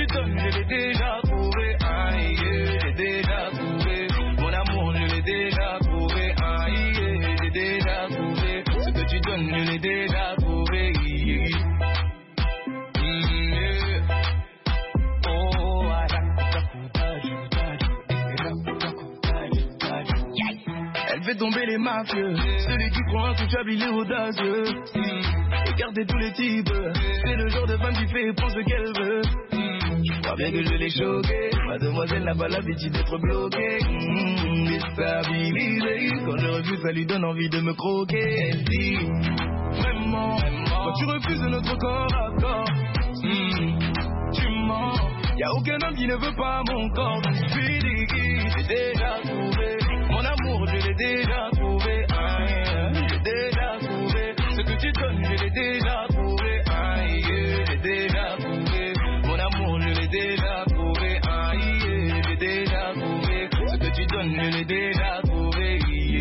donnes, je l'ai déjà trouvé. Aïe, j'ai déjà trouvé. Mon amour, je l'ai déjà trouvé. Aïe, j'ai déjà trouvé. Ce que tu donnes, je l'ai déjà trouvé. Elle fait tomber les mafieux, celui qui croit intouchable, il est audacieux. Regardez tous les types, c'est le genre de femme qui fait et prend ce qu'elle veut. Je crois bien que je l'ai choquée, mademoiselle n'a pas l'habitude d'être bloquée. Déstabilisée, quand je refuse ça lui donne envie de me croquer. Elle dit, vraiment, quand tu refuses notre corps à corps, tu mens. Y'a aucun homme qui ne veut pas mon corps. Donc je suis dit, j'ai déjà trouvé. Mon amour, je l'ai déjà trouvé. J'ai déjà trouvé. Ce que tu donnes, je l'ai déjà trouvé. J'ai déjà trouvé. Mon amour, je l'ai déjà trouvé. J'ai déjà trouvé. Ce que tu donnes, je l'ai déjà trouvé.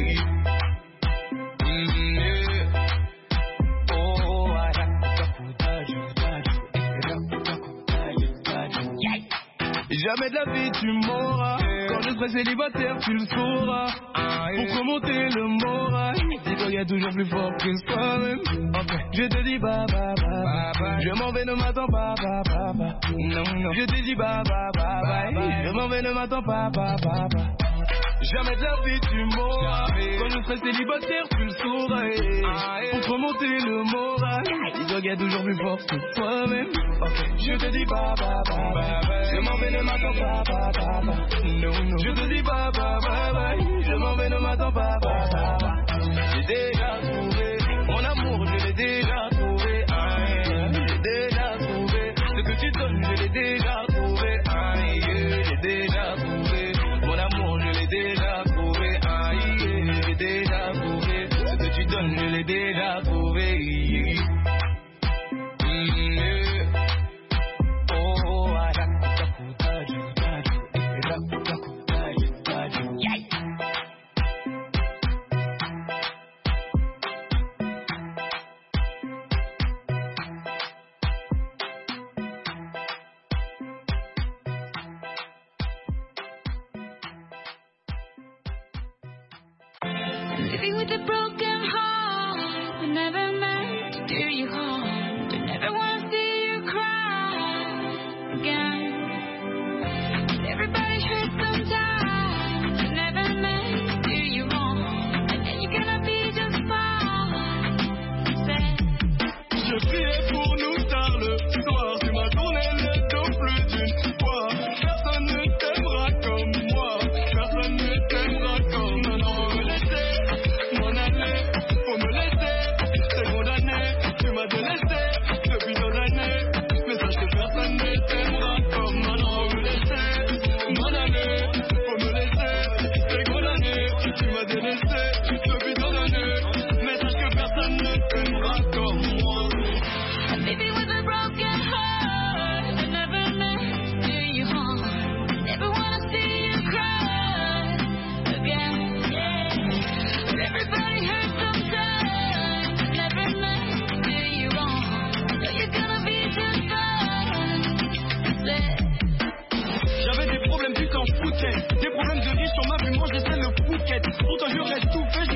Jamais de la vie tu m'auras. Quand je serai célibataire tu le sauras. Pour remonter le moral, dis-toi y'a toujours plus fort que soi-même. Je te dis bah bah bah bah. Je m'en vais, ne m'attends pas bah bah bah. Non. Je te dis bah bah bah bah. Je m'en vais, ne m'attends pas bah bah bah. Jamais de la vie tu m'auras. Quand je serai célibataire tu le sauras. Pour remonter le moral, dis-toi y'a toujours plus fort que toi-même. Je te dis bah bah bah bah. Je m'en vais, ne m'attends pas bah bah bah. Non. Je te dis bah bah bah bah. Je m'en vais, ne m'attends pas bah bah bah. J'ai déjà trouvé mon amour, je l'ai déjà trouvé. J'ai déjà trouvé ce que tu donnes, je l'ai déjà trouvé. J'ai déjà trouvé mon amour, je l'ai déjà trouvé. J'ai déjà trouvé ce que tu donnes, je l'ai déjà trouvé. Living with a broken heart, I never meant to do you harm, but never want to see you cry again. Everybody hurts sometimes, I never meant to do you wrong, and then you're gonna be just fine. Je priais pour nous tard le soir, tu m'as tourné le dos plus d'une fois. Personne ne t'aimera comme moi, personne ne t'aimera comme moi. Non, faut me laisser, m'en aller, faut me laisser. T'es condamné, tu m'as délaissé depuis tant d'années. Mais sache que personne ne t'aimera comme moi. Non, faut me laisser, m'en aller, faut me laisser. T'es condamné, tu m'as délaissé depuis tant d'années. Mais sache que personne ne t'aimera comme moi. Living with a broken heart, I never meant to do you harm, never wanna see you cry again. But everybody hurts sometimes, I never meant to do you wrong, so you're gonna be just fine. J'avais des problèmes puis quand je foutais, des problèmes de riches, on m'a vu manger c'est le Phuket. Pourtant j'aurais tout fait,